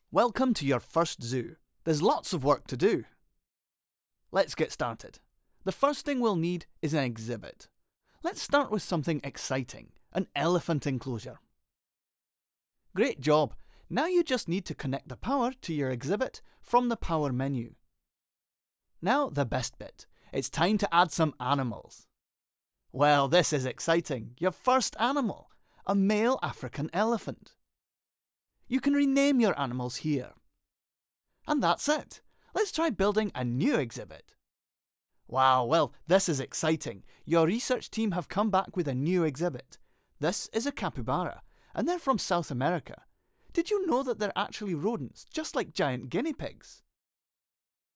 Welcome to your first zoo. There's lots of work to do. Let's get started. The first thing we'll need is an exhibit. Let's start with something exciting, an elephant enclosure. Great job! Now you just need to connect the power to your exhibit from the power menu. Now the best bit. It's time to add some animals. Well, this is exciting. Your first animal, a male African elephant. You can rename your animals here. And that's it. Let's try building a new exhibit. Wow, well, this is exciting. Your research team have come back with a new exhibit. This is a capybara, and they're from South America. Did you know that they're actually rodents, just like giant guinea pigs?